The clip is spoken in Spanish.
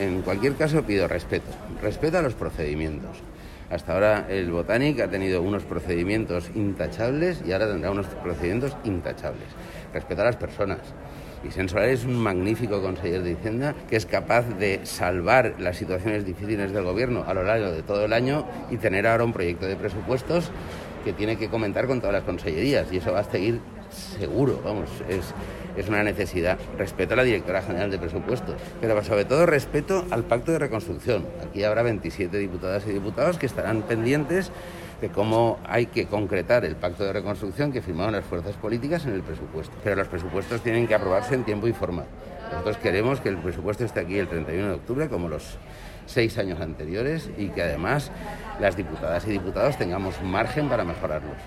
En cualquier caso pido respeto a los procedimientos. Hasta ahora el Botànic ha tenido unos procedimientos intachables y ahora tendrá unos procedimientos intachables. Respeto a las personas. Vicent Soler es un magnífico conseller de Hacienda que es capaz de salvar las situaciones difíciles del gobierno a lo largo de todo el año y tener ahora un proyecto de presupuestos que tiene que comentar con todas las consellerías y eso va a seguir seguro, es una necesidad. Respeto a la directora general de presupuestos, pero sobre todo respeto al pacto de reconstrucción. Aquí habrá 27 diputadas y diputados que estarán pendientes de cómo hay que concretar el pacto de reconstrucción que firmaron las fuerzas políticas en el presupuesto. Pero los presupuestos tienen que aprobarse en tiempo y forma. Nosotros queremos que el presupuesto esté aquí el 31 de octubre, como los 6 años anteriores, y que además las diputadas y diputados tengamos margen para mejorarlos.